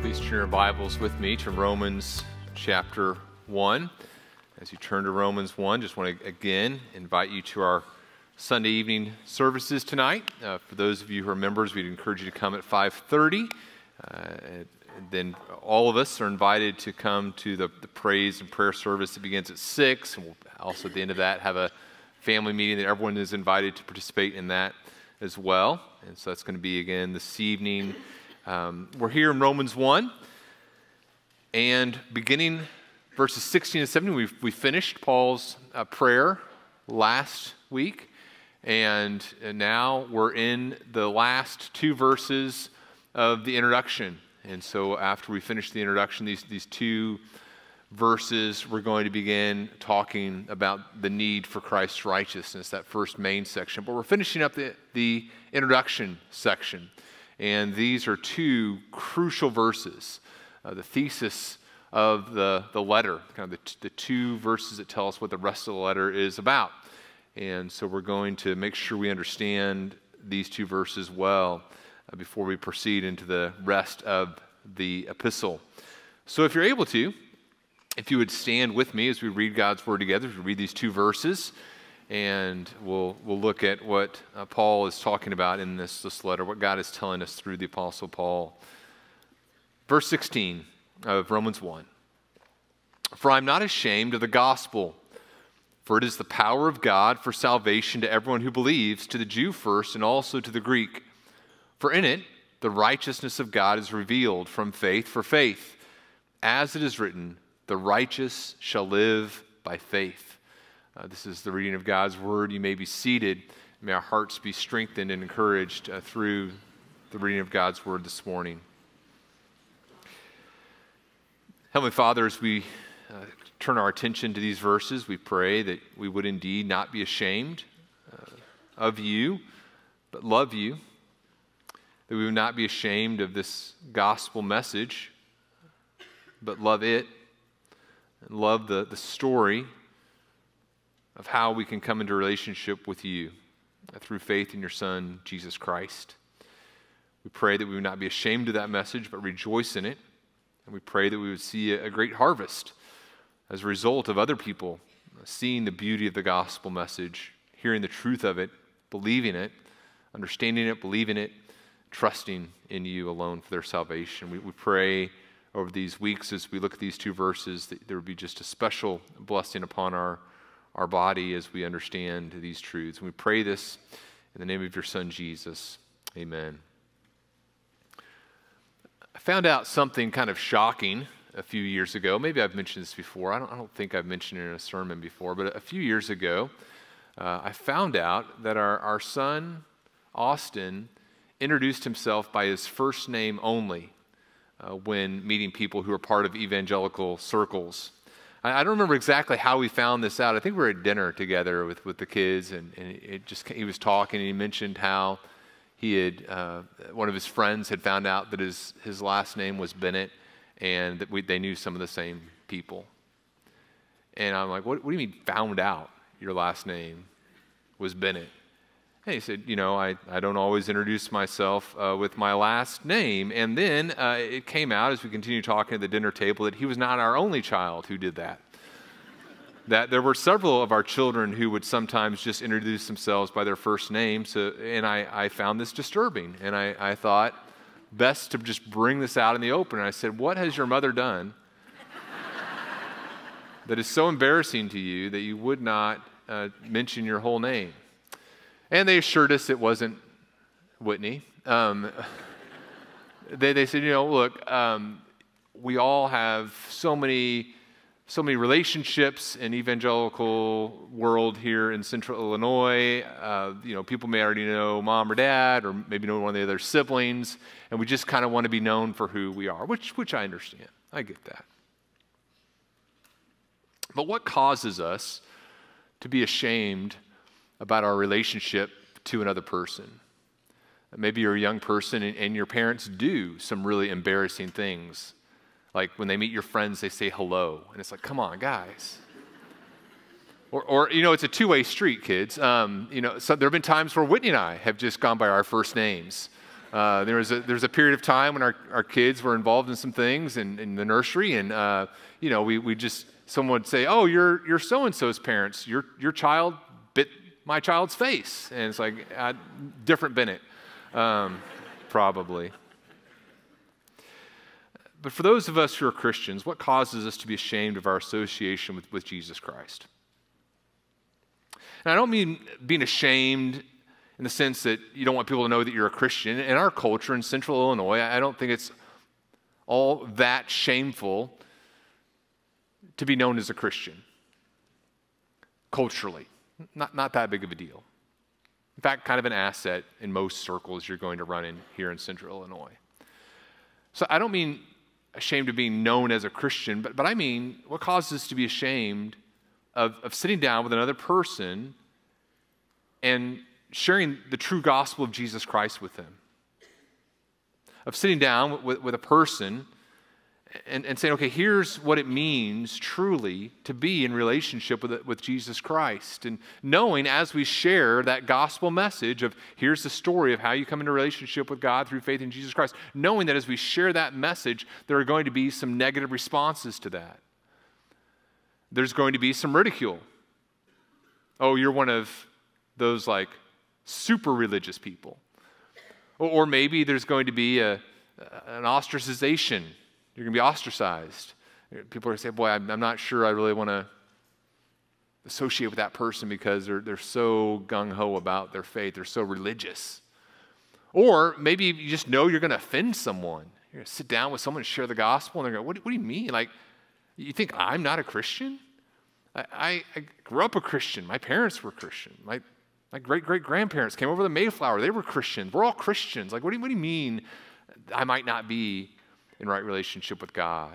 Please turn your Bibles with me to Romans chapter 1. As you turn to Romans 1, just want to again invite you to our Sunday evening services tonight. For those of you who are members, we'd encourage you to come at 5:30. Then all of us are invited to come to the praise and prayer service that begins at 6. And we'll also at the end of that have a family meeting that everyone is invited to participate in that as well. And so that's going to be again this evening. We're here in Romans 1, and beginning verses 16 and 17, we finished Paul's prayer last week, and now we're in the last two verses of the introduction. And so after we finish the introduction, these two verses, we're going to begin talking about the need for Christ's righteousness, that first main section. But we're finishing up the introduction section. And these are two crucial verses, the thesis of the letter, kind of the two verses that tell us what the rest of the letter is about. And so we're going to make sure we understand these two verses well before we proceed into the rest of the epistle. So if you're able to, if you would stand with me as we read God's Word together, as we read these two verses, and we'll look at what Paul is talking about in this letter, what God is telling us through the Apostle Paul. Verse 16 of Romans 1. For I am not ashamed of the gospel, for it is the power of God for salvation to everyone who believes, to the Jew first and also to the Greek. For in it the righteousness of God is revealed from faith for faith. As it is written, the righteous shall live by faith. This is the reading of God's Word. You may be seated. May our hearts be strengthened and encouraged through the reading of God's Word this morning. Heavenly Father, as we turn our attention to these verses, we pray that we would indeed not be ashamed of you, but love you, that we would not be ashamed of this gospel message, but love it, and love the story of how we can come into relationship with you through faith in your Son, Jesus Christ. We pray that we would not be ashamed of that message, but rejoice in it. And we pray that we would see a great harvest as a result of other people seeing the beauty of the gospel message, hearing the truth of it, believing it, understanding it, believing it, trusting in you alone for their salvation. We pray over these weeks as we look at these two verses that there would be just a special blessing upon our body as we understand these truths. And we pray this in the name of your Son, Jesus. Amen. I found out something kind of shocking a few years ago. Maybe I've mentioned this before. I don't think I've mentioned it in a sermon before, but a few years ago, I found out that our son, Austin, introduced himself by his first name only when meeting people who are part of evangelical circles. I don't remember exactly how we found this out. I think we were at dinner together with the kids, and he was talking, and he mentioned how he had one of his friends had found out that his last name was Bennett, and that they knew some of the same people. And I'm like, what do you mean found out your last name was Bennett? And he said, I don't always introduce myself with my last name. And then it came out as we continued talking at the dinner table that he was not our only child who did that. That there were several of our children who would sometimes just introduce themselves by their first name. And I found this disturbing. And I thought, best to just bring this out in the open. And I said, what has your mother done that is so embarrassing to you that you would not mention your whole name? And they assured us it wasn't Whitney. They said, look, we all have so many relationships in evangelical world here in Central Illinois. People may already know mom or dad, or maybe know one of the other siblings, and we just kind of want to be known for who we are, which I understand. I get that. But what causes us to be ashamed about our relationship to another person? Maybe you're a young person and your parents do some really embarrassing things. Like when they meet your friends, they say hello. And it's like, come on, guys. Or it's a two-way street, kids. So there have been times where Whitney and I have just gone by our first names. There's a period of time when our kids were involved in some things in the nursery, and someone would say, "Oh, you're so and so's parents. Your child bit my child's face," and it's like different Bennett, probably. But for those of us who are Christians, what causes us to be ashamed of our association with Jesus Christ? And I don't mean being ashamed in the sense that you don't want people to know that you're a Christian. In our culture in Central Illinois, I don't think it's all that shameful to be known as a Christian. Culturally, not that big of a deal. In fact, kind of an asset in most circles you're going to run in here in Central Illinois. So I don't mean ashamed of being known as a Christian, but I mean what causes us to be ashamed of sitting down with another person and sharing the true gospel of Jesus Christ with them. Of sitting down with a person and saying, okay, here's what it means truly to be in relationship with Jesus Christ. And knowing as we share that gospel message of here's the story of how you come into relationship with God through faith in Jesus Christ, knowing that as we share that message, there are going to be some negative responses to that. There's going to be some ridicule. Oh, you're one of those like super religious people. Or maybe there's going to be an ostracization. You're going to be ostracized. People are going to say, boy, I'm not sure I really want to associate with that person because they're so gung-ho about their faith. They're so religious. Or maybe you just know you're going to offend someone. You're going to sit down with someone and share the gospel, and they're going, what do you mean? Like, you think I'm not a Christian? I grew up a Christian. My parents were Christian. My great-great-grandparents came over the Mayflower. They were Christians. We're all Christians. Like, what do you mean I might not be in right relationship with God?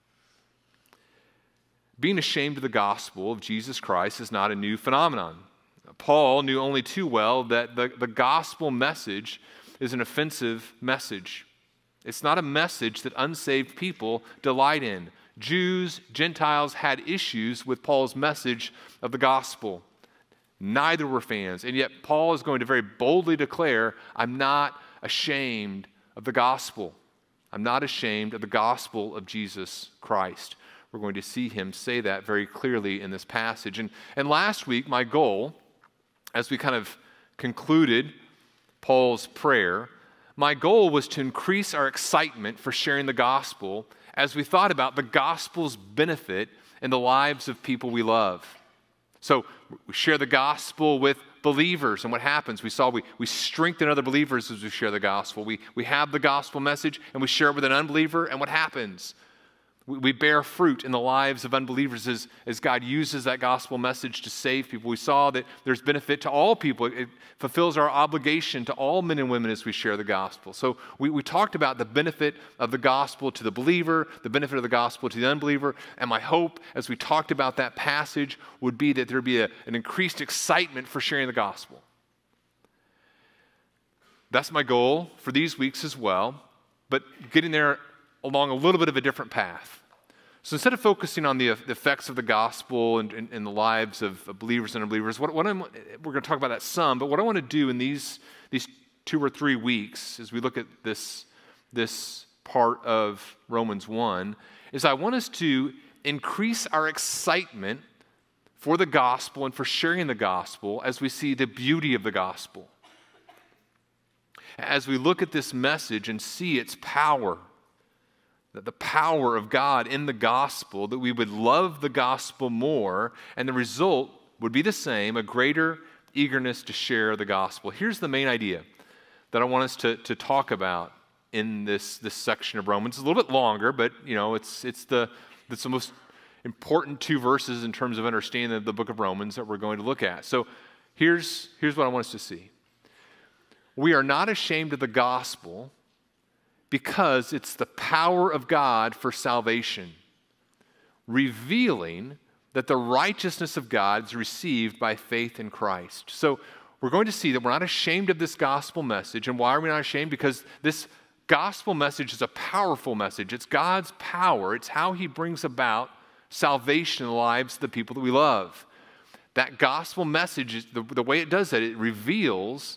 Being ashamed of the gospel of Jesus Christ is not a new phenomenon. Paul knew only too well that the gospel message is an offensive message. It's not a message that unsaved people delight in. Jews, Gentiles had issues with Paul's message of the gospel. Neither were fans. And yet Paul is going to very boldly declare, I'm not ashamed of the gospel. I'm not ashamed of the gospel of Jesus Christ. We're going to see him say that very clearly in this passage. And last week, my goal, as we kind of concluded Paul's prayer, my goal was to increase our excitement for sharing the gospel as we thought about the gospel's benefit in the lives of people we love. So we share the gospel with believers, and what happens? We saw we strengthen other believers as we share the gospel. We have the gospel message, and we share it with an unbeliever, and what happens? We bear fruit in the lives of unbelievers as God uses that gospel message to save people. We saw that there's benefit to all people. It fulfills our obligation to all men and women as we share the gospel. So we talked about the benefit of the gospel to the believer, the benefit of the gospel to the unbeliever, and my hope as we talked about that passage would be that there would be an increased excitement for sharing the gospel. That's my goal for these weeks as well, but getting there along a little bit of a different path. So instead of focusing on the effects of the gospel and the lives of believers and unbelievers, we're going to talk about that some, but what I want to do in these 2 or 3 weeks as we look at this part of Romans 1 is I want us to increase our excitement for the gospel and for sharing the gospel as we see the beauty of the gospel. As we look at this message and see its power, the power of God in the gospel, that we would love the gospel more, and the result would be the same, a greater eagerness to share the gospel. Here's the main idea that I want us to talk about in this section of Romans. It's a little bit longer, but it's the most important 2 verses in terms of understanding the book of Romans that we're going to look at. So here's what I want us to see. We are not ashamed of the gospel because it's the power of God for salvation, revealing that the righteousness of God is received by faith in Christ. So we're going to see that we're not ashamed of this gospel message. And why are we not ashamed? Because this gospel message is a powerful message. It's God's power. It's how he brings about salvation in the lives of the people that we love. That gospel message, the way it does that, it reveals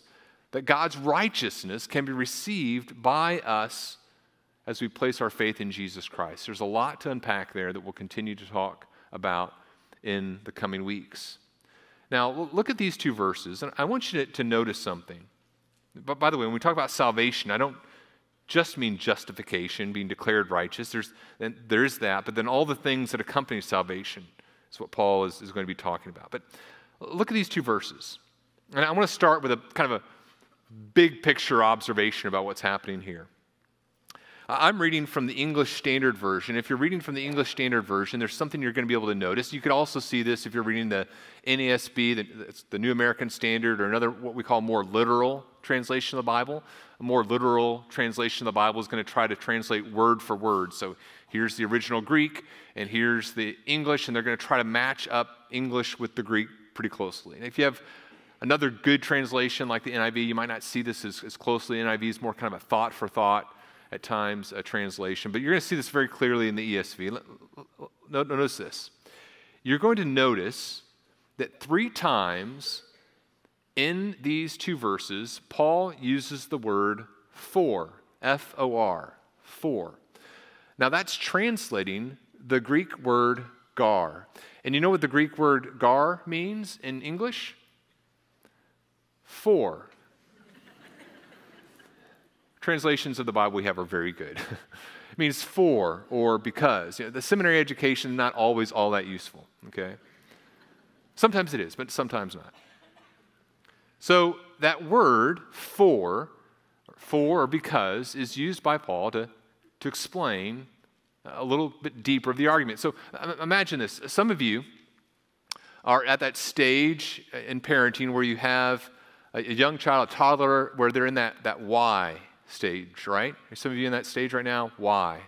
that God's righteousness can be received by us as we place our faith in Jesus Christ. There's a lot to unpack there that we'll continue to talk about in the coming weeks. Now, look at these two verses, and I want you to notice something. But by the way, when we talk about salvation, I don't just mean justification, being declared righteous. There is that, but then all the things that accompany salvation is what Paul is going to be talking about. But look at these two verses. And I want to start with a kind of a big picture observation about what's happening here. I'm reading from the English Standard Version. If you're reading from the English Standard Version, there's something you're going to be able to notice. You could also see this if you're reading the NASB, the New American Standard, or another what we call more literal translation of the Bible. A more literal translation of the Bible is going to try to translate word for word. So here's the original Greek, and here's the English, and they're going to try to match up English with the Greek pretty closely. And if you have another good translation like the NIV, you might not see this as closely. NIV is more kind of a thought for thought at times, a translation. But you're going to see this very clearly in the ESV. Notice this. You're going to notice that 3 times in these 2 verses, Paul uses the word for, F-O-R, for. Now that's translating the Greek word gar. And you know what the Greek word gar means in English? For. Translations of the Bible we have are very good. It means for or because. The seminary education is not always all that useful, okay? Sometimes it is, but sometimes not. So that word for or because is used by Paul to explain a little bit deeper of the argument. So imagine this. Some of you are at that stage in parenting where you have a young child, a toddler, where they're in that why stage, right? Are some of you in that stage right now? Why?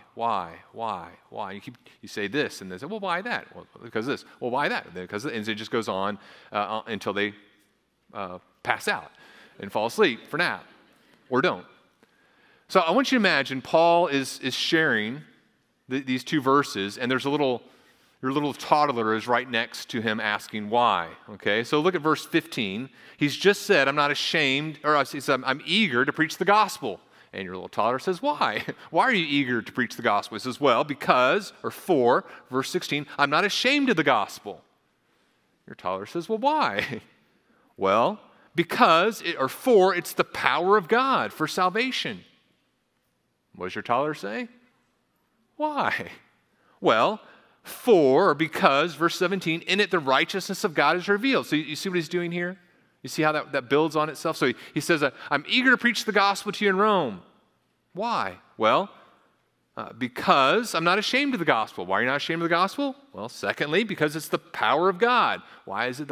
You say this, and they say, well, why that? Well, because this. Well, why that? Because, and it just goes on until they pass out and fall asleep for nap, or don't. So I want you to imagine Paul is sharing these 2 verses, and there's your little toddler is right next to him asking why, okay? So look at verse 15. He's just said, I'm not ashamed, or he said, I'm eager to preach the gospel. And your little toddler says, why? Why are you eager to preach the gospel? He says, well, because, or for, verse 16, I'm not ashamed of the gospel. Your toddler says, well, why? Well, because, it's the power of God for salvation. What does your toddler say? Why? Well, for, or because, verse 17, in it the righteousness of God is revealed. So you see what he's doing here? You see how that builds on itself? So he says, I'm eager to preach the gospel to you in Rome. Why? Well, because I'm not ashamed of the gospel. Why are you not ashamed of the gospel? Well, secondly, because it's the power of God. Why is it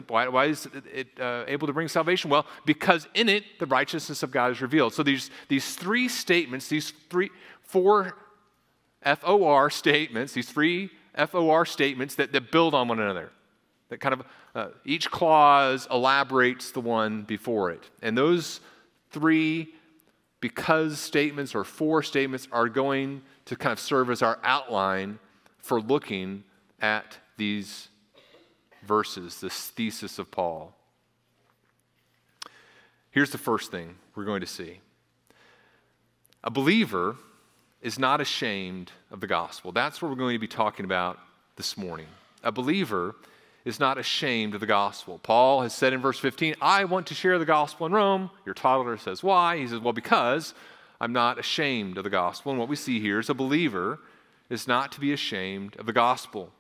able to bring salvation? Well, because in it the righteousness of God is revealed. So these 3 statements, four F-O-R statements, these 3 F-O-R statements that build on one another. That kind of, each clause elaborates the one before it. And those 3 because statements or for statements are going to kind of serve as our outline for looking at these verses, this thesis of Paul. Here's the first thing we're going to see. A believer is not ashamed of the gospel. That's what we're going to be talking about this morning. A believer is not ashamed of the gospel. Paul has said in verse 15, I want to share the gospel in Rome. Your toddler says, why? He says, well, because I'm not ashamed of the gospel. And what we see here is a believer is not to be ashamed of the gospel.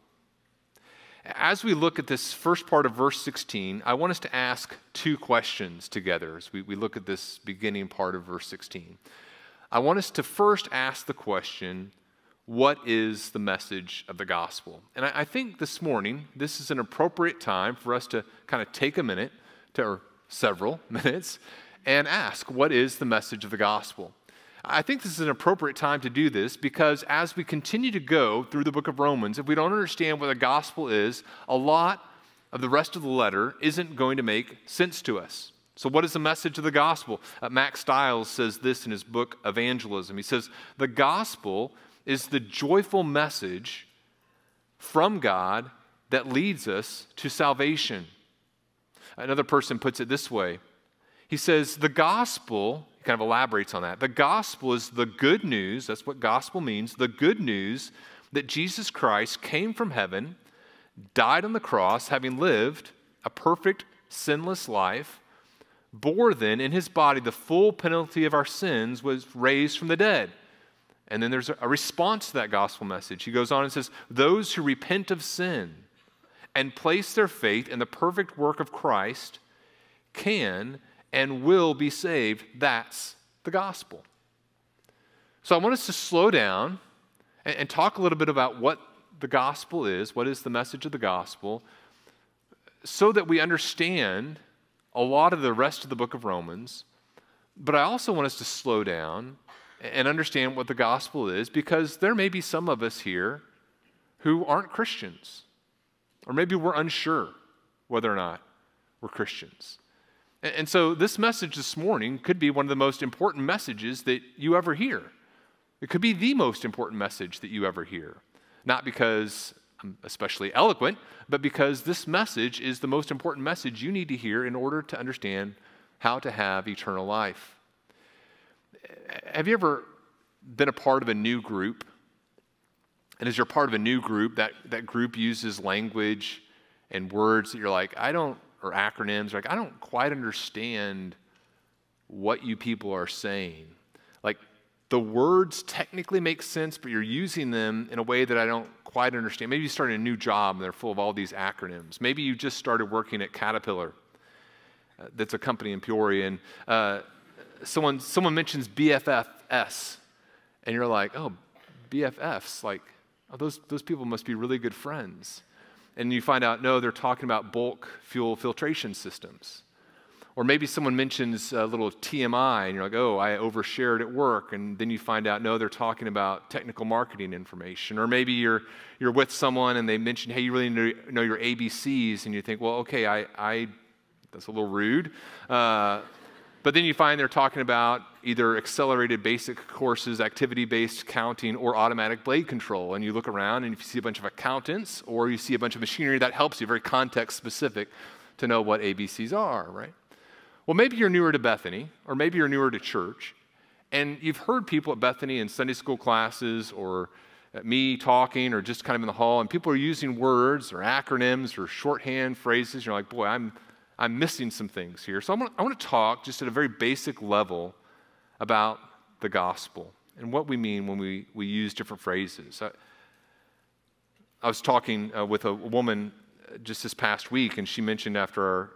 As we look at this first part of verse 16, I want us to ask 2 questions together as we look at this beginning part of verse 16. I want us to first ask the question, what is the message of the gospel? And I think this morning, this is an appropriate time for us to kind of take a minute, or several minutes, and ask, what is the message of the gospel? I think this is an appropriate time to do this because as we continue to go through the book of Romans, if we don't understand what the gospel is, a lot of the rest of the letter isn't going to make sense to us. So what is the message of the gospel? Max Stiles says this in his book, Evangelism. He says, the gospel is the joyful message from God that leads us to salvation. Another person puts it this way. he says the gospel, he kind of elaborates on that. The gospel is the good news, that's what gospel means, the good news that Jesus Christ came from heaven, died on the cross, having lived a perfect, sinless life, bore then in his body the full penalty of our sins, was raised from the dead. And then there's a response to that gospel message. He goes on and says, those who repent of sin and place their faith in the perfect work of Christ can and will be saved. That's the gospel. So I want us to slow down and talk a little bit about what the gospel is, what is the message of the gospel, so that we understand a lot of the rest of the book of Romans. But I also want us to slow down and understand what the gospel is, because there may be some of us here who aren't Christians, or maybe we're unsure whether or not we're Christians. And so this message this morning could be one of the most important messages that you ever hear. It could be the most important message that you ever hear. Not because I'm especially eloquent, but because this message is the most important message you need to hear in order to understand how to have eternal life. Have you ever been a part of a new group? And as you're part of a new group, that group uses language and words that you're like, or acronyms, like, I don't quite understand what you people are saying. Like, the words technically make sense, but you're using them in a way that I don't quite understand. Maybe you started a new job and they're full of all these acronyms. Maybe you just started working at Caterpillar. That's a company in Peoria, and someone mentions BFFs, and you're like, oh, BFFs, like, oh, those people must be really good friends. And you find out, no, they're talking about bulk fuel filtration systems. Or maybe someone mentions a little TMI, and you're like, oh, I overshared at work. And then you find out, no, they're talking about technical marketing information. Or maybe you're with someone and they mention, hey, you really know your ABCs. And you think, well, okay, that's a little rude. But then you find they're talking about either accelerated basic courses, activity-based counting, or automatic blade control. And you look around and if you see a bunch of accountants or you see a bunch of machinery, that helps you, very context-specific, to know what ABCs are, right? Well, maybe you're newer to Bethany, or maybe you're newer to church, and you've heard people at Bethany in Sunday school classes or at me talking or just kind of in the hall, and people are using words or acronyms or shorthand phrases. You're like, boy, I'm missing some things here. So I want to talk just at a very basic level about the gospel and what we mean when we use different phrases. I was talking with a woman just this past week, and she mentioned after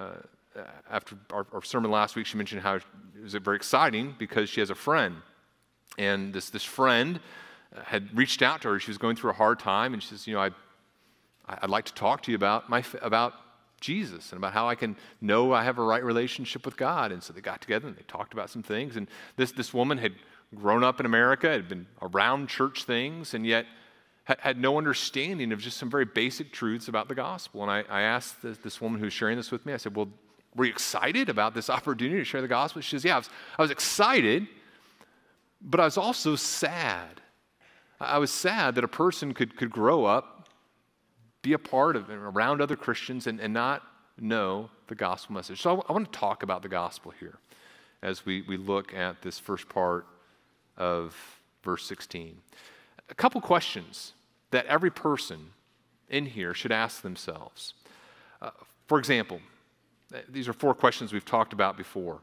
our sermon last week, she mentioned how it was very exciting because she has a friend. And this friend had reached out to her. She was going through a hard time, and she says, I'd like to talk to you about Jesus and about how I can know I have a right relationship with God. And so they got together and they talked about some things. And this woman had grown up in America, had been around church things, and yet had no understanding of just some very basic truths about the gospel. And I asked this woman who was sharing this with me, I said, well, were you excited about this opportunity to share the gospel? She says, yeah, I was excited, but I was also sad. I was sad that a person could grow up, be a part of and around other Christians and not know the gospel message. So I want to talk about the gospel here as we look at this first part of verse 16. A couple questions that every person in here should ask themselves. For example, these are 4 questions we've talked about before.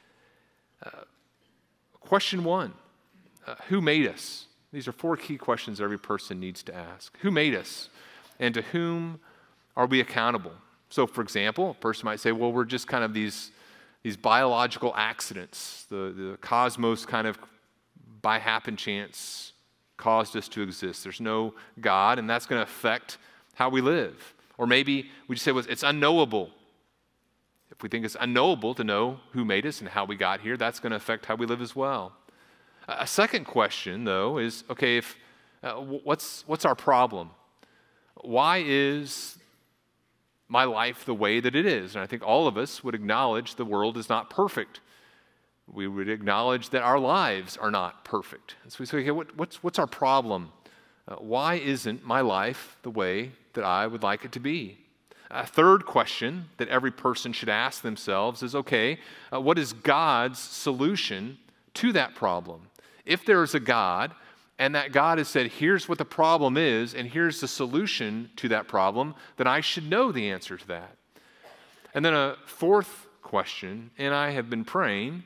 Question 1, who made us? These are 4 key questions every person needs to ask. Who made us? And to whom are we accountable? So, for example, a person might say, well, we're just kind of these biological accidents. The cosmos kind of by happen chance caused us to exist. There's no God, and that's going to affect how we live. Or maybe we just say, well, it's unknowable. If we think it's unknowable to know who made us and how we got here, that's going to affect how we live as well. A second question, though, is, okay, what's our problem? Why is my life the way that it is? And I think all of us would acknowledge the world is not perfect. We would acknowledge that our lives are not perfect. And so we say, okay, what's our problem? Why isn't my life the way that I would like it to be? A third question that every person should ask themselves is, okay, what is God's solution to that problem? If there is a God, and that God has said, here's what the problem is, and here's the solution to that problem, then I should know the answer to that. And then a fourth question, and I have been praying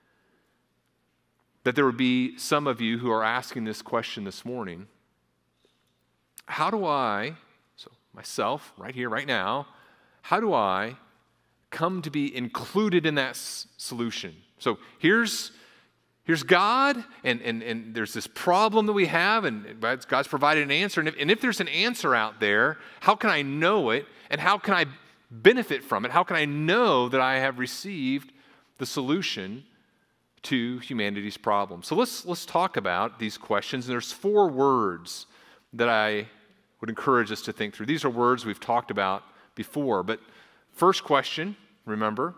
that there would be some of you who are asking this question this morning. How do I, so myself, right here, right now, how do I come to be included in that solution? So here's God, and there's this problem that we have, and God's provided an answer. And if there's an answer out there, how can I know it, and how can I benefit from it? How can I know that I have received the solution to humanity's problem? So let's talk about these questions. And there's 4 words that I would encourage us to think through. These are words we've talked about before. But first question, remember,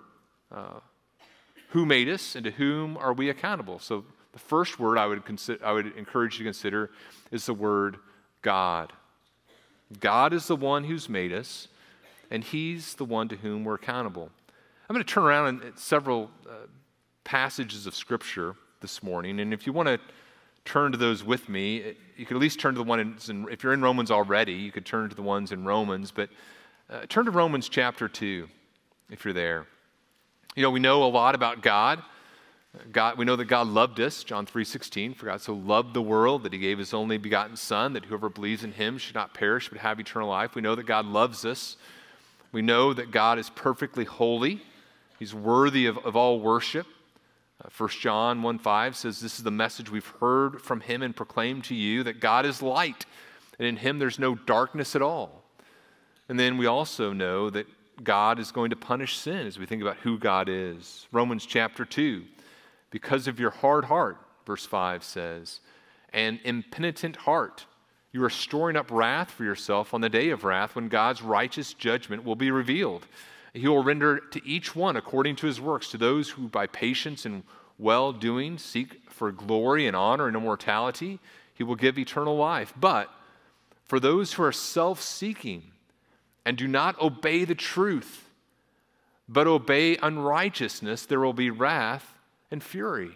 who made us and to whom are we accountable? So the first word I would encourage you to consider is the word God. God is the one who's made us, and he's the one to whom we're accountable. I'm going to turn around in several passages of Scripture this morning, and if you want to turn to those with me, you could at least turn to the one if you're in Romans already, you could turn to the ones in Romans, but turn to Romans chapter 2 if you're there. You know, we know a lot about God. We know that God loved us, John 3:16, for God so loved the world that he gave his only begotten Son, that whoever believes in him should not perish but have eternal life. We know that God loves us. We know that God is perfectly holy. He's worthy of all worship. 1 John 1:5 says, this is the message we've heard from him and proclaimed to you, that God is light, and in him there's no darkness at all. And then we also know that God is going to punish sin as we think about who God is. Romans chapter 2, because of your hard heart, verse 5 says, and impenitent heart, you are storing up wrath for yourself on the day of wrath when God's righteous judgment will be revealed. He will render to each one according to his works, to those who by patience and well-doing seek for glory and honor and immortality, he will give eternal life. But for those who are self-seeking and do not obey the truth, but obey unrighteousness, there will be wrath and fury.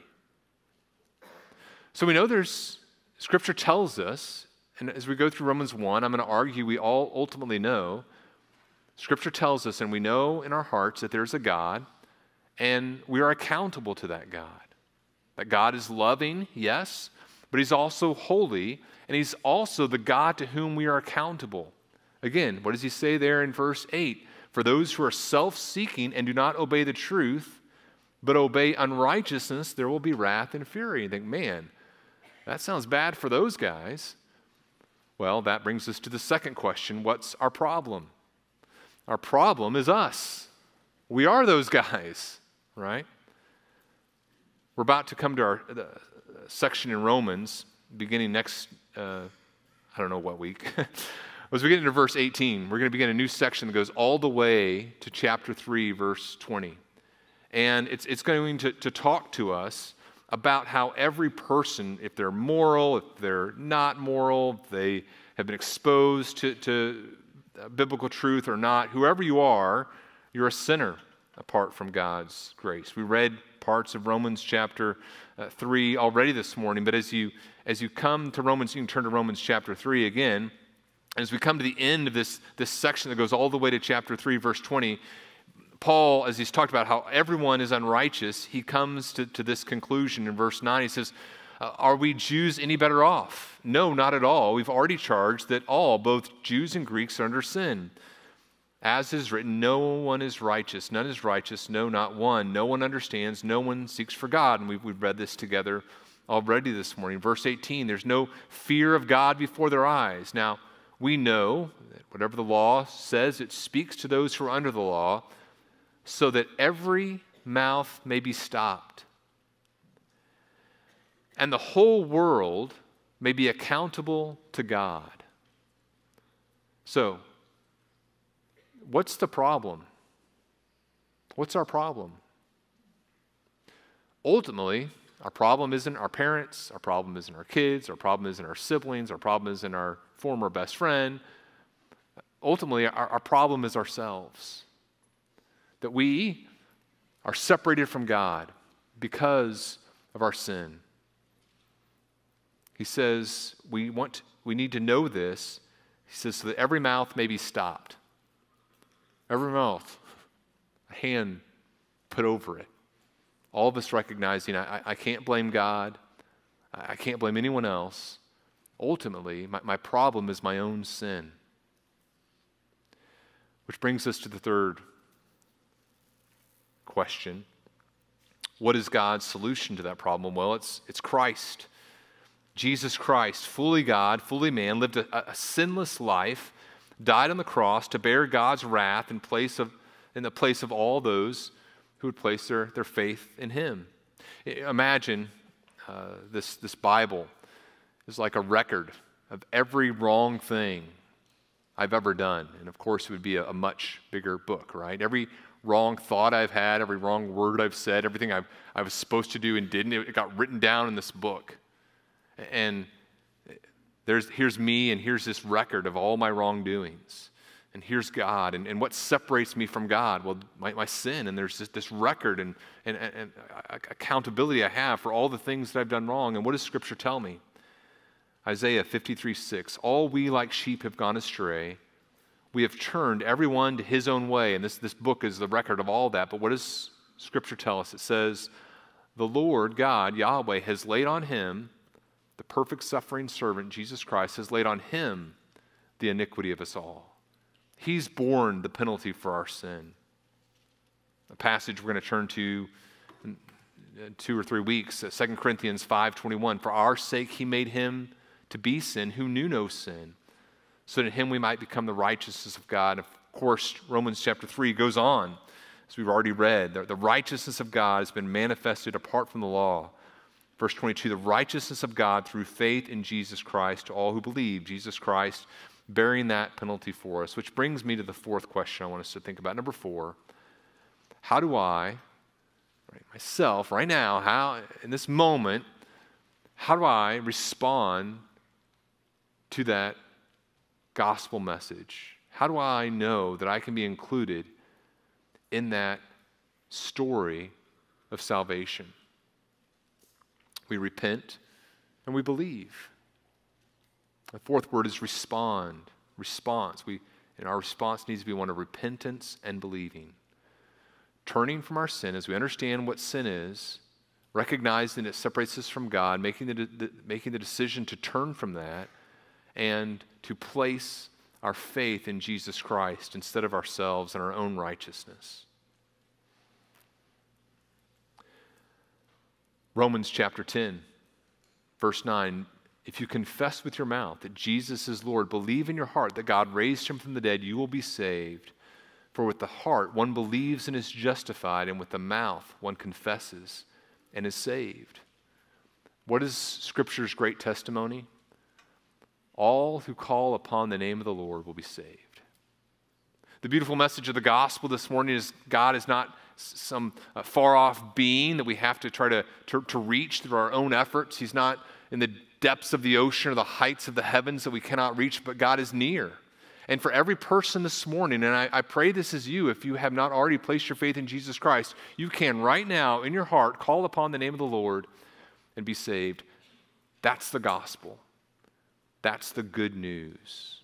So we know Scripture tells us, and as we go through Romans 1, I'm going to argue we all ultimately know, Scripture tells us, and we know in our hearts that there's a God, and we are accountable to that God. That God is loving, yes, but he's also holy, and he's also the God to whom we are accountable. Again, what does he say there in verse 8? For those who are self-seeking and do not obey the truth, but obey unrighteousness, there will be wrath and fury. You think, man, that sounds bad for those guys. Well, that brings us to the second question. What's our problem? Our problem is us. We are those guys, right? We're about to come to the section in Romans, beginning next, I don't know what week. As we get into verse 18, we're going to begin a new section that goes all the way to chapter 3, verse 20. And it's going to talk to us about how every person, if they're moral, if they're not moral, if they have been exposed to biblical truth or not, whoever you are, you're a sinner apart from God's grace. We read parts of Romans chapter 3 already this morning, but as you come to Romans, you can turn to Romans chapter 3 again. As we come to the end of this section that goes all the way to chapter 3, verse 20, Paul, as he's talked about how everyone is unrighteous, he comes to this conclusion in verse 9. He says, are we Jews any better off? No, not at all. We've already charged that all, both Jews and Greeks, are under sin. As is written, no one is righteous, none is righteous, no, not one. No one understands, no one seeks for God. And we've read this together already this morning. Verse 18, there's no fear of God before their eyes. Now, we know that whatever the law says, it speaks to those who are under the law, so that every mouth may be stopped, and the whole world may be accountable to God. So, what's the problem? What's our problem? Ultimately, our problem isn't our parents, our problem isn't our kids, our problem isn't our siblings, our problem isn't our former best friend. ultimately our problem is ourselves. That we are separated from God because of our sin. He says we need to know this. He says so that every mouth may be stopped. Every mouth, a hand put over it. All of us recognizing I can't blame God. I can't blame anyone else. Ultimately, my problem is my own sin. Which brings us to the third question. What is God's solution to that problem? Well, it's Christ. Jesus Christ, fully God, fully man, lived a sinless life, died on the cross to bear God's wrath in the place of all those who would place their faith in him. Imagine this Bible is like a record of every wrong thing I've ever done. And of course, it would be a much bigger book, right? Every wrong thought I've had, every wrong word I've said, everything I was supposed to do and didn't, it got written down in this book. And here's me, and here's this record of all my wrongdoings. And here's God. And what separates me from God? Well, my sin. And there's this record and accountability I have for all the things that I've done wrong. And what does Scripture tell me? Isaiah 53:6, all we like sheep have gone astray. We have turned everyone to his own way. And this book is the record of all that. But what does Scripture tell us? It says, the Lord God, Yahweh, has laid on him, the perfect suffering servant, Jesus Christ, has laid on him the iniquity of us all. He's borne the penalty for our sin. A passage we're going to turn to in 2 or 3 weeks, 2 Corinthians 5:21. For our sake he made him to be sin who knew no sin, so that in him we might become the righteousness of God. Of course, Romans chapter 3 goes on, as we've already read. The righteousness of God has been manifested apart from the law. Verse 22, the righteousness of God through faith in Jesus Christ to all who believe, Jesus Christ bearing that penalty for us. Which brings me to the fourth question I want us to think about. Number 4, how do I, myself, right now, in this moment, how do I respond to that gospel message? How do I know that I can be included in that story of salvation? We repent and we believe. The fourth word is respond. Response. And our response needs to be one of repentance and believing. Turning from our sin as we understand what sin is, recognizing it separates us from God, making the decision to turn from that, and to place our faith in Jesus Christ instead of ourselves and our own righteousness. Romans chapter 10, verse 9, if you confess with your mouth that Jesus is Lord, believe in your heart that God raised him from the dead, you will be saved. For with the heart one believes and is justified, and with the mouth one confesses and is saved. What is Scripture's great testimony? All who call upon the name of the Lord will be saved. The beautiful message of the gospel this morning is God is not some far-off being that we have to try to reach through our own efforts. He's not in the depths of the ocean or the heights of the heavens that we cannot reach, but God is near. And for every person this morning, and I pray this is you, if you have not already placed your faith in Jesus Christ, you can right now in your heart call upon the name of the Lord and be saved. That's the gospel. That's the good news.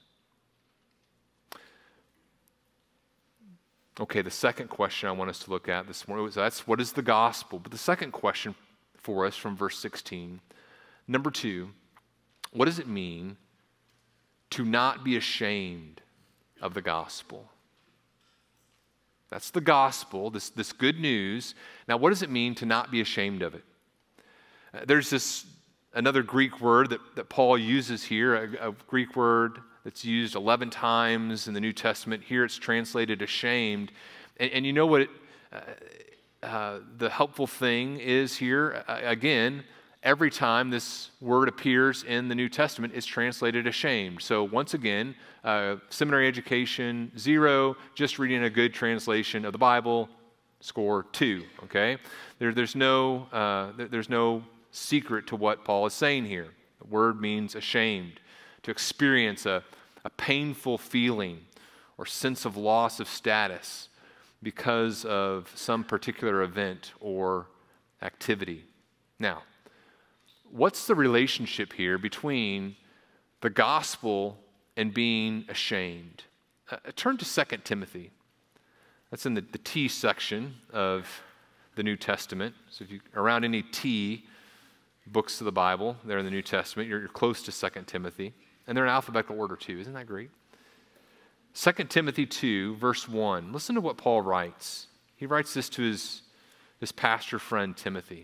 Okay, the second question I want us to look at this morning, that's what is the gospel? But the second question for us from verse 16, number 2, what does it mean to not be ashamed of the gospel? That's the gospel, this good news. Now, what does it mean to not be ashamed of it? There's another Greek word that Paul uses here, a Greek word that's used 11 times in the New Testament. Here it's translated ashamed. And you know what the helpful thing is here? Again, every time this word appears in the New Testament, it's translated ashamed. So once again, seminary education, 0, just reading a good translation of the Bible, score 2, okay? There's no secret to what Paul is saying here. The word means ashamed, to experience a painful feeling or sense of loss of status because of some particular event or activity. Now, what's the relationship here between the gospel and being ashamed? Turn to 2 Timothy. That's in the T section of the New Testament. So if you're around any T books of the Bible, they're in the New Testament, you're close to 2 Timothy. And they're in alphabetical order too. Isn't that great? 2 Timothy 2, verse 1. Listen to what Paul writes. He writes this to his pastor friend Timothy.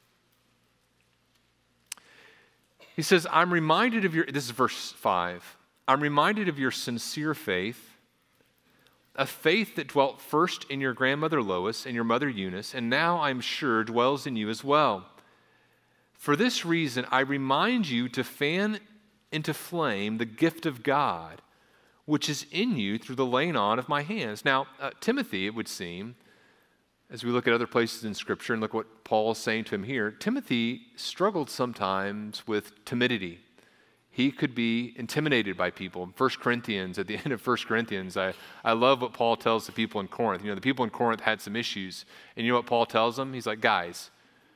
He says, I'm reminded of your, this is verse 5. I'm reminded of your sincere faith, a faith that dwelt first in your grandmother Lois and your mother Eunice, and now I'm sure dwells in you as well. For this reason, I remind you to fan into flame the gift of God, which is in you through the laying on of my hands. Now, Timothy, it would seem, as we look at other places in Scripture and look what Paul is saying to him here, Timothy struggled sometimes with timidity. He could be intimidated by people. In 1 Corinthians, at the end of 1 Corinthians, I love what Paul tells the people in Corinth. You know, the people in Corinth had some issues. And you know what Paul tells them? He's like, guys,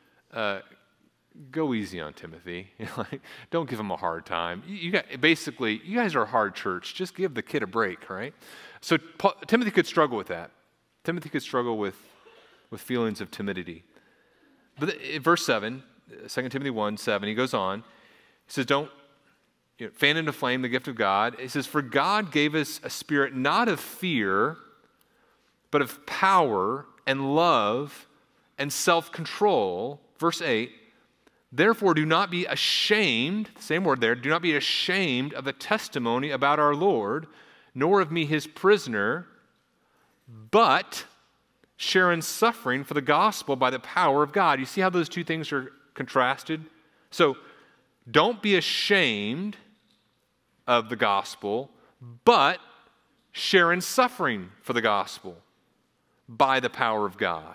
go easy on Timothy. Don't give him a hard time. You guys are a hard church. Just give the kid a break, right? So Timothy could struggle with that. Timothy could struggle with feelings of timidity. But in verse 7, 2 Timothy 1:7, he goes on. He says, don't fan into flame the gift of God. He says, for God gave us a spirit not of fear, but of power and love and self-control. Verse 8, therefore do not be ashamed, same word there, do not be ashamed of the testimony about our Lord, nor of me his prisoner, but share in suffering for the gospel by the power of God. You see how those two things are contrasted? So don't be ashamed of the gospel, but share in suffering for the gospel by the power of God.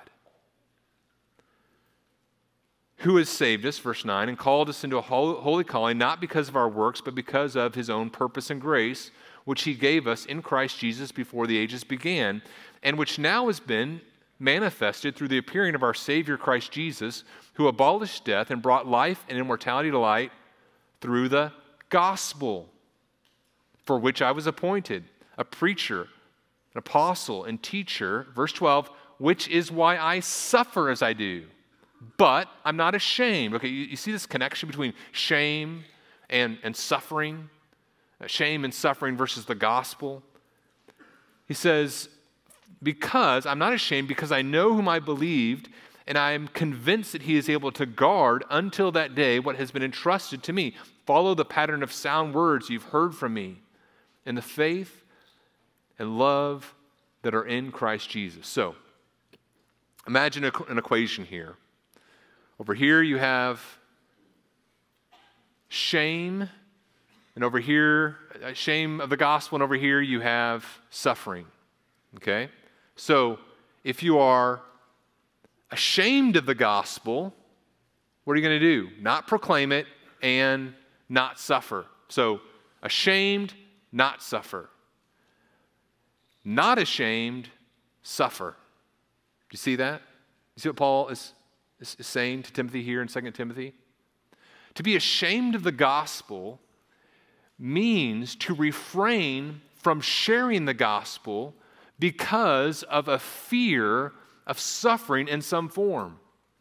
Who has saved us, verse 9, and called us into a holy calling, not because of our works, but because of his own purpose and grace, which he gave us in Christ Jesus before the ages began, and which now has been manifested through the appearing of our Savior Christ Jesus, who abolished death and brought life and immortality to light through the gospel, for which I was appointed, a preacher, an apostle, and teacher, verse 12, which is why I suffer as I do. But I'm not ashamed. Okay, you see this connection between shame and suffering? Shame and suffering versus the gospel. He says, because I'm not ashamed, because I know whom I believed, and I am convinced that he is able to guard until that day what has been entrusted to me. Follow the pattern of sound words you've heard from me in the faith and love that are in Christ Jesus. So, imagine an equation here. Over here you have shame, and over here, shame of the gospel, and over here you have suffering. Okay? So, if you are ashamed of the gospel, what are you going to do? Not proclaim it and not suffer. So, ashamed, not suffer. Not ashamed, suffer. Do you see that? You see what Paul is saying to Timothy here in 2 Timothy? To be ashamed of the gospel means to refrain from sharing the gospel because of a fear of suffering in some form.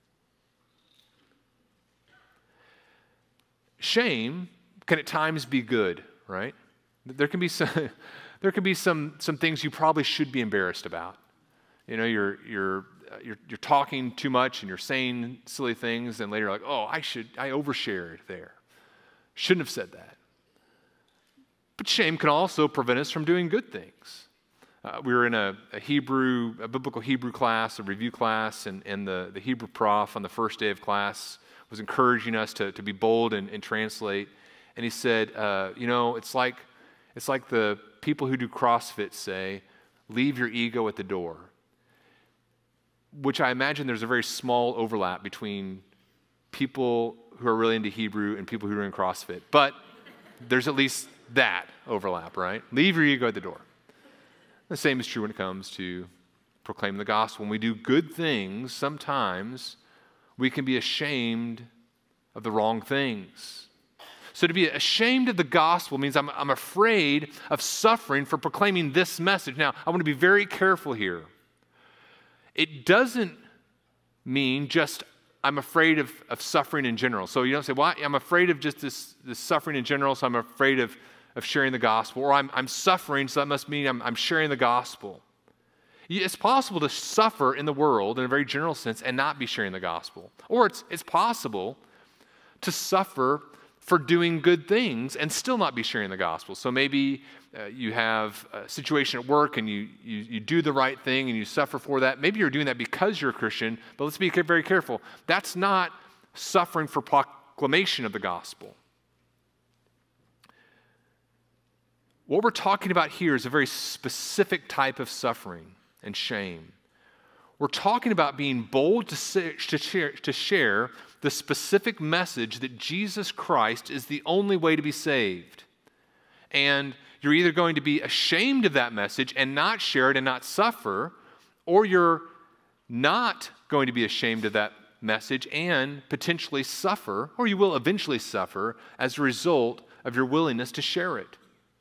Shame can at times be good, right? There can be some things you probably should be embarrassed about. You know, you're talking too much and you're saying silly things, and later you're like, oh, I overshared there. Shouldn't have said that. But shame can also prevent us from doing good things. We were in a biblical Hebrew class, a review class, and the Hebrew prof on the first day of class was encouraging us to be bold and translate. And he said, it's like the people who do CrossFit say, leave your ego at the door. Which I imagine there's a very small overlap between people who are really into Hebrew and people who are in CrossFit. But there's at least that overlap, right? Leave your ego at the door. The same is true when it comes to proclaiming the gospel. When we do good things, sometimes we can be ashamed of the wrong things. So to be ashamed of the gospel means I'm afraid of suffering for proclaiming this message. Now, I want to be very careful here. It doesn't mean just I'm afraid of suffering in general. So you don't say, well, I'm afraid of just this suffering in general, so I'm afraid of sharing the gospel. Or I'm suffering, so that must mean I'm sharing the gospel. It's possible to suffer in the world in a very general sense and not be sharing the gospel. Or it's possible to suffer for doing good things and still not be sharing the gospel. So maybe you have a situation at work and you do the right thing and you suffer for that. Maybe you're doing that because you're a Christian, but let's be very careful. That's not suffering for proclamation of the gospel. What we're talking about here is a very specific type of suffering and shame. We're talking about being bold to share the specific message that Jesus Christ is the only way to be saved. And you're either going to be ashamed of that message and not share it and not suffer, or you're not going to be ashamed of that message and potentially suffer, or you will eventually suffer as a result of your willingness to share it.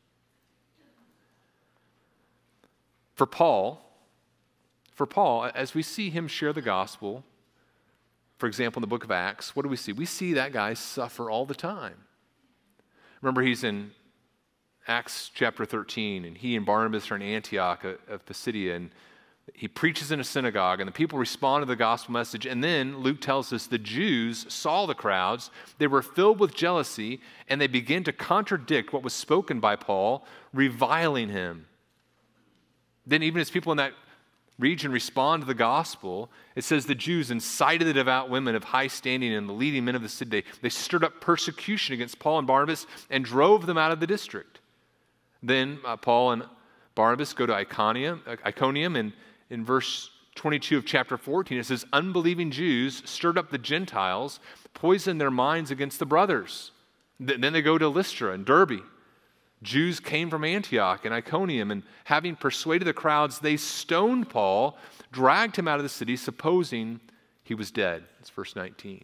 For Paul, as we see him share the gospel, for example, in the book of Acts, what do we see? We see that guy suffer all the time. Remember, he's in Acts chapter 13, and he and Barnabas are in Antioch of Pisidia, and he preaches in a synagogue, and the people respond to the gospel message. And then Luke tells us the Jews saw the crowds, they were filled with jealousy, and they began to contradict what was spoken by Paul, reviling him. Then even as people in that region respond to the gospel, it says the Jews incited the devout women of high standing and the leading men of the city. They stirred up persecution against Paul and Barnabas and drove them out of the district. Then Paul and Barnabas go to Iconium, and in verse 22 of chapter 14, it says, unbelieving Jews stirred up the Gentiles, poisoned their minds against the brothers. Then they go to Lystra and Derbe. Jews came from Antioch and Iconium, and having persuaded the crowds, they stoned Paul, dragged him out of the city, supposing he was dead. That's verse 19.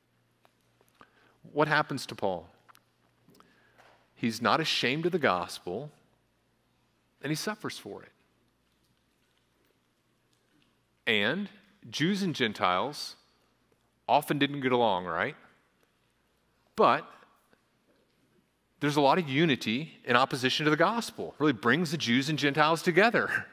What happens to Paul? He's not ashamed of the gospel, and he suffers for it. And Jews and Gentiles often didn't get along, right? But there's a lot of unity in opposition to the gospel. It really brings the Jews and Gentiles together.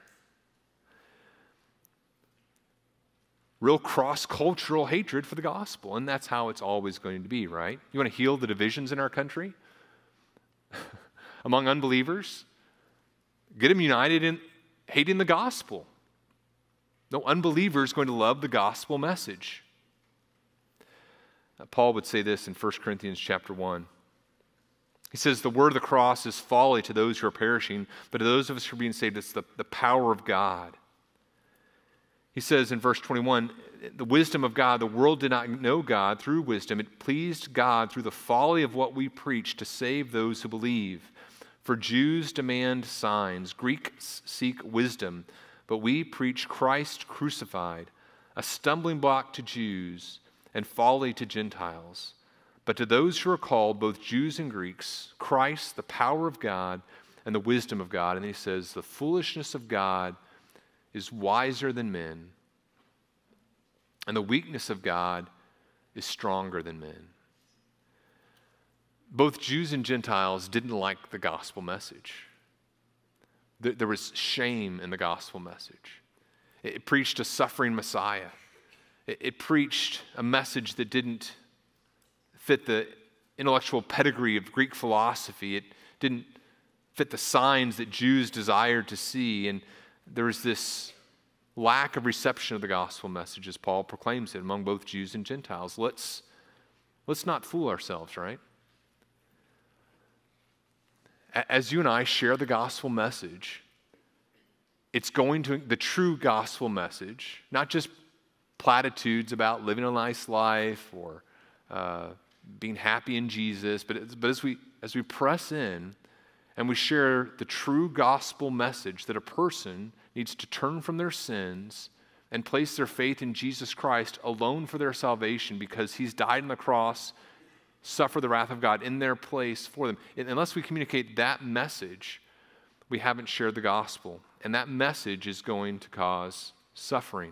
Real cross-cultural hatred for the gospel, and that's how it's always going to be, right? You want to heal the divisions in our country? Among unbelievers? Get them united in hating the gospel. No unbeliever is going to love the gospel message. Paul would say this in 1 Corinthians chapter 1. He says, the word of the cross is folly to those who are perishing, but to those of us who are being saved, it's the power of God. He says in verse 21, the wisdom of God, the world did not know God through wisdom. It pleased God through the folly of what we preach to save those who believe. For Jews demand signs, Greeks seek wisdom, but we preach Christ crucified, a stumbling block to Jews and folly to Gentiles. But to those who are called, both Jews and Greeks, Christ, the power of God and the wisdom of God. And he says, the foolishness of God is wiser than men, and the weakness of God is stronger than men. Both Jews and Gentiles didn't like the gospel message. There was shame in the gospel message. It preached a suffering Messiah. It preached a message that didn't fit the intellectual pedigree of Greek philosophy. It didn't fit the signs that Jews desired to see. And there was this lack of reception of the gospel message as Paul proclaims it among both Jews and Gentiles. Let's not fool ourselves, right? As you and I share the gospel message, it's going to, the true gospel message, not just platitudes about living a nice life or being happy in Jesus, but as we press in and we share the true gospel message that a person needs to turn from their sins and place their faith in Jesus Christ alone for their salvation because he's died on the cross, suffered the wrath of God in their place for them. Unless we communicate that message, we haven't shared the gospel. And that message is going to cause suffering.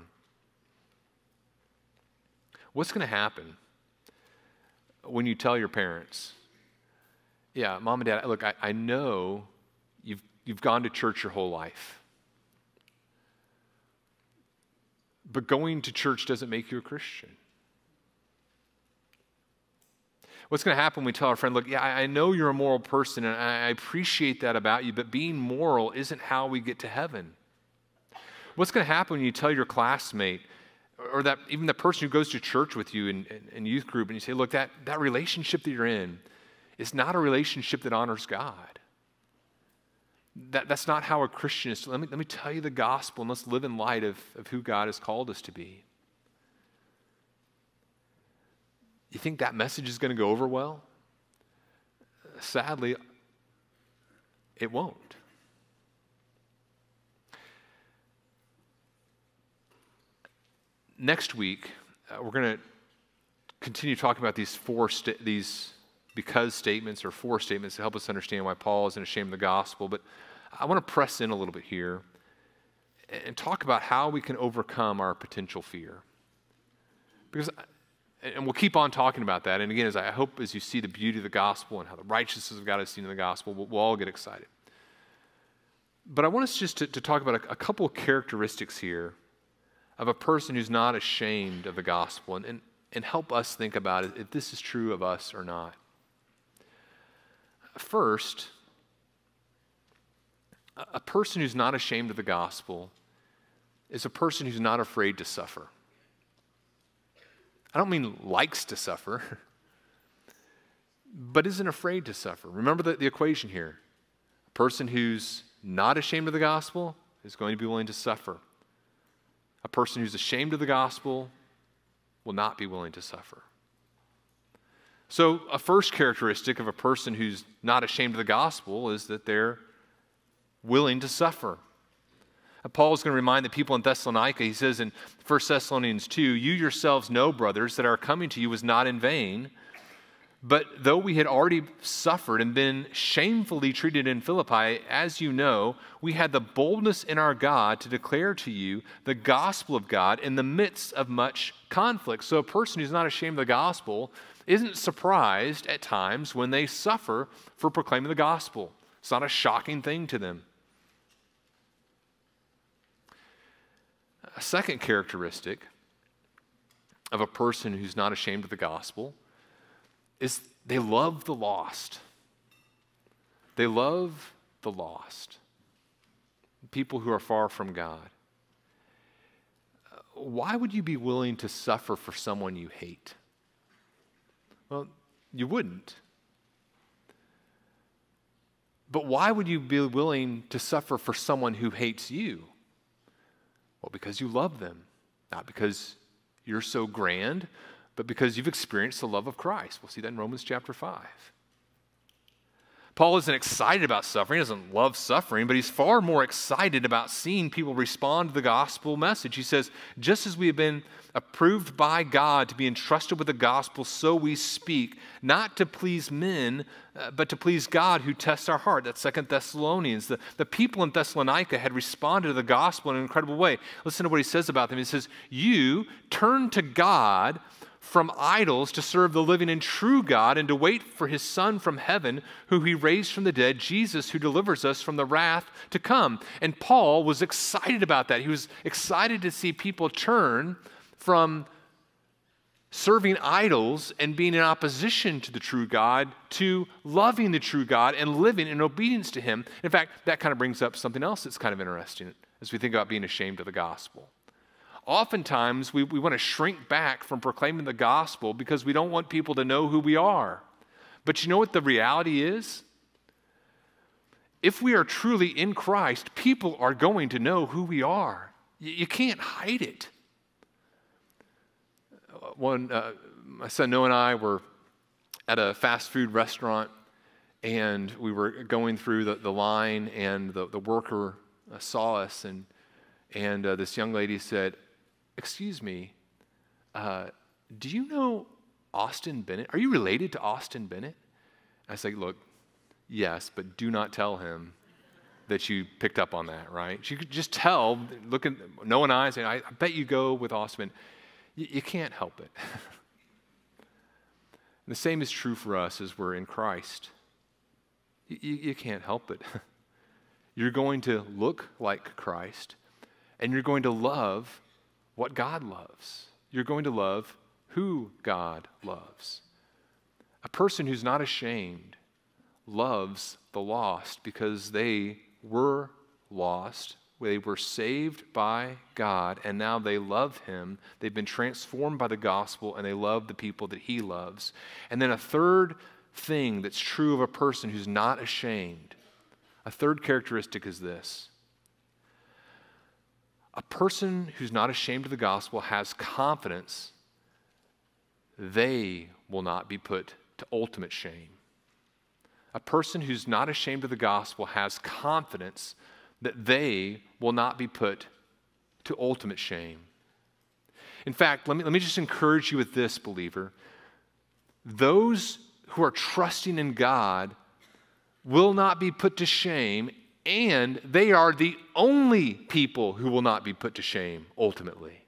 What's going to happen when you tell your parents, yeah, Mom and Dad, look, I know you've gone to church your whole life, but going to church doesn't make you a Christian. What's going to happen when we tell our friend, look, yeah, I know you're a moral person, and I appreciate that about you, but being moral isn't how we get to heaven? What's going to happen when you tell your classmate, or that even the person who goes to church with you in youth group, and you say, look, that relationship that you're in is not a relationship that honors God. That's not how a Christian is. Let me tell you the gospel, and let's live in light of who God has called us to be. You think that message is going to go over well? Sadly, it won't. Next week, we're going to continue talking about these because statements or four statements to help us understand why Paul isn't ashamed of the gospel. But I want to press in a little bit here and talk about how we can overcome our potential fear. And we'll keep on talking about that. And again, I hope as you see the beauty of the gospel and how the righteousness of God is seen in the gospel, we'll all get excited. But I want us just to talk about a couple of characteristics here of a person who's not ashamed of the gospel and help us think about it, if this is true of us or not. First, a person who's not ashamed of the gospel is a person who's not afraid to suffer. I don't mean likes to suffer, but isn't afraid to suffer. Remember the equation here. A person who's not ashamed of the gospel is going to be willing to suffer. A person who's ashamed of the gospel will not be willing to suffer. So a first characteristic of a person who's not ashamed of the gospel is that they're willing to suffer. Paul is going to remind the people in Thessalonica, he says in 1 Thessalonians 2, you yourselves know, brothers, that our coming to you was not in vain. But though we had already suffered and been shamefully treated in Philippi, as you know, we had the boldness in our God to declare to you the gospel of God in the midst of much conflict. So a person who's not ashamed of the gospel isn't surprised at times when they suffer for proclaiming the gospel. It's not a shocking thing to them. A second characteristic of a person who's not ashamed of the gospel is they love the lost. They love the lost. People who are far from God. Why would you be willing to suffer for someone you hate? Well, you wouldn't. But why would you be willing to suffer for someone who hates you? Well, because you love them. Not because you're so grand, but because you've experienced the love of Christ. We'll see that in Romans chapter 5. Paul isn't excited about suffering. He doesn't love suffering, but he's far more excited about seeing people respond to the gospel message. He says, just as we have been approved by God to be entrusted with the gospel, so we speak, not to please men, but to please God who tests our heart. That's 2 Thessalonians. The people in Thessalonica had responded to the gospel in an incredible way. Listen to what he says about them. He says, you turn to God from idols to serve the living and true God and to wait for his Son from heaven, who he raised from the dead, Jesus, who delivers us from the wrath to come. And Paul was excited about that. He was excited to see people turn from serving idols and being in opposition to the true God to loving the true God and living in obedience to him. In fact, that kind of brings up something else that's kind of interesting as we think about being ashamed of the gospel. Oftentimes, we want to shrink back from proclaiming the gospel because we don't want people to know who we are. But you know what the reality is? If we are truly in Christ, people are going to know who we are. You can't hide it. My son Noah and I were at a fast food restaurant, And we were going through the line, and the worker saw us, and this young lady said, "Excuse me, do you know Austin Bennett? Are you related to Austin Bennett?" I said, "Look, yes, but do not tell him that you picked up on that," right? She could just tell, looking, knowing eyes, and I bet you go with Austin. You can't help it. The same is true for us as we're in Christ. You can't help it. You're going to look like Christ, and you're going to love what God loves. You're going to love who God loves. A person who's not ashamed loves the lost because they were lost. They were saved by God, and now they love Him. They've been transformed by the gospel, and they love the people that He loves. And then a third thing that's true of a person who's not ashamed, a third characteristic is this. A person who's not ashamed of the gospel has confidence they will not be put to ultimate shame. A person who's not ashamed of the gospel has confidence that they will not be put to ultimate shame. In fact, let me just encourage you with this, believer. Those who are trusting in God will not be put to shame, and they are the only people who will not be put to shame ultimately.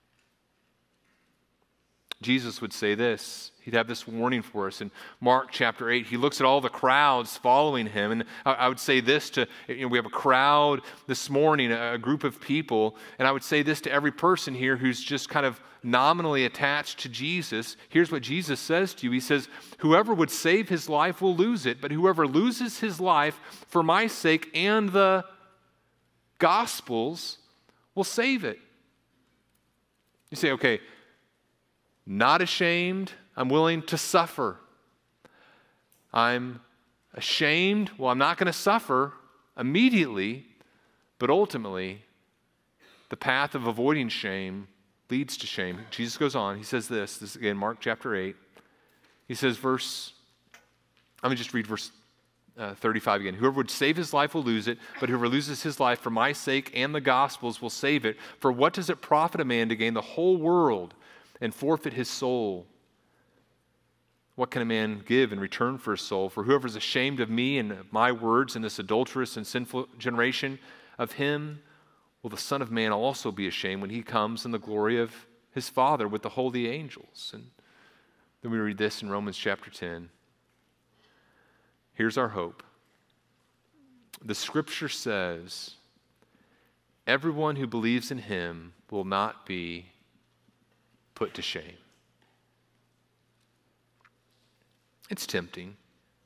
Jesus would say this. He'd have this warning for us in Mark chapter 8. He looks at all the crowds following him, and I would say this to, we have a crowd this morning, a group of people, and I would say this to every person here who's just kind of nominally attached to Jesus. Here's what Jesus says to you. He says, "Whoever would save his life will lose it, but whoever loses his life for my sake and the Gospels will save it." You say, okay, not ashamed, I'm willing to suffer. I'm ashamed, well, I'm not going to suffer immediately, but ultimately, the path of avoiding shame leads to shame. Jesus goes on, he says this is again, Mark chapter 8. He says, let me just read verse 35 again. "Whoever would save his life will lose it, but whoever loses his life for my sake and the Gospels will save it. For what does it profit a man to gain the whole world and forfeit his soul? What can a man give in return for his soul? For whoever is ashamed of me and of my words in this adulterous and sinful generation, of him will the Son of Man also be ashamed when he comes in the glory of his Father with the holy angels." And then we read this in Romans chapter 10. Here's our hope. The Scripture says, "Everyone who believes in him will not be put to shame." It's tempting.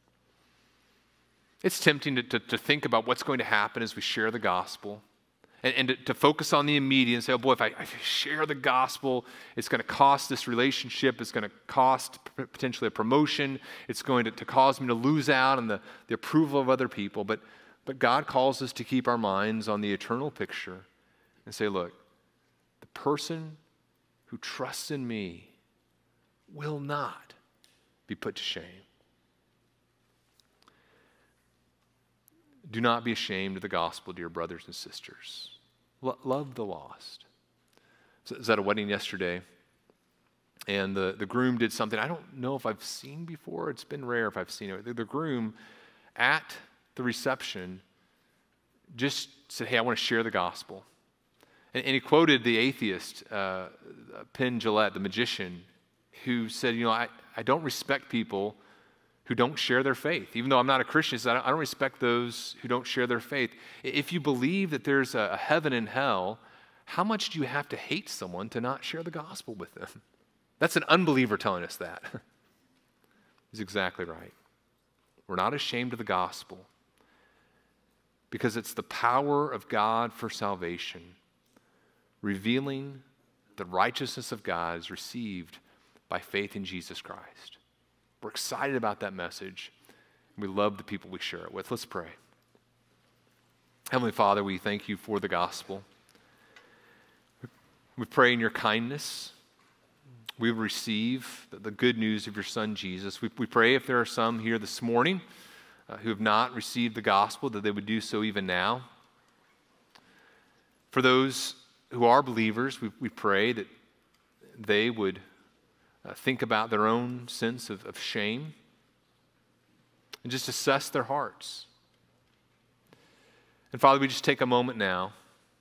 It's tempting to think about what's going to happen as we share the gospel and to focus on the immediate and say, oh boy, if I share the gospel, it's going to cost this relationship, it's going to cost potentially a promotion, it's going to cause me to lose out on the approval of other people. But God calls us to keep our minds on the eternal picture and say, look, the person who trusts in me will not be put to shame. Do not be ashamed of the gospel, dear brothers and sisters. Love the lost. So I was at a wedding yesterday, and the groom did something I don't know if I've seen before. It's been rare if I've seen it. The groom at the reception just said, hey, I want to share the gospel. And he quoted the atheist, Penn Jillette, the magician, who said, I don't respect people who don't share their faith. Even though I'm not a Christian, he said, I don't respect those who don't share their faith. If you believe that there's a heaven and hell, how much do you have to hate someone to not share the gospel with them? That's an unbeliever telling us that. He's exactly right. We're not ashamed of the gospel because it's the power of God for salvation, revealing the righteousness of God is received by faith in Jesus Christ. We're excited about that message. We love the people we share it with. Let's pray. Heavenly Father, we thank you for the gospel. We pray in your kindness we receive the good news of your Son, Jesus. We pray if there are some here this morning who have not received the gospel, that they would do so even now. For those who are believers, we pray that they would think about their own sense of shame and just assess their hearts. And Father, we just take a moment now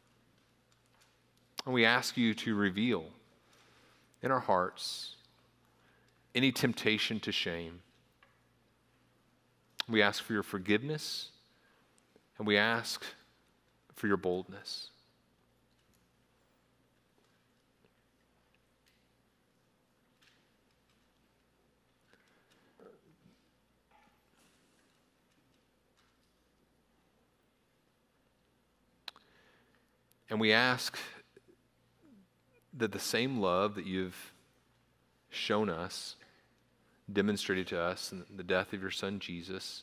and we ask you to reveal in our hearts any temptation to shame. We ask for your forgiveness and we ask for your boldness. And we ask that the same love that you've shown us, demonstrated to us in the death of your Son Jesus,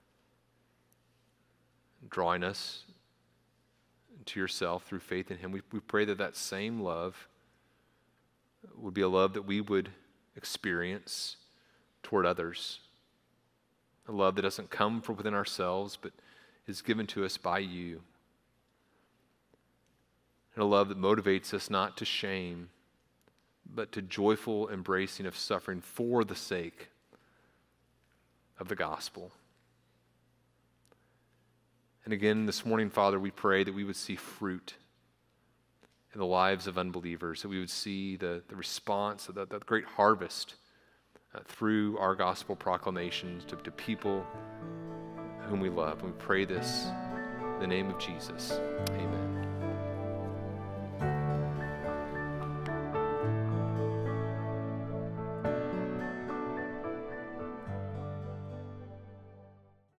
drawing us to yourself through faith in him, we pray that that same love would be a love that we would experience toward others. A love that doesn't come from within ourselves, but is given to us by you. And a love that motivates us not to shame, but to joyful embracing of suffering for the sake of the gospel. And again, this morning, Father, we pray that we would see fruit in the lives of unbelievers, that we would see the response, the great harvest through our gospel proclamations to people whom we love. And we pray this in the name of Jesus. Amen.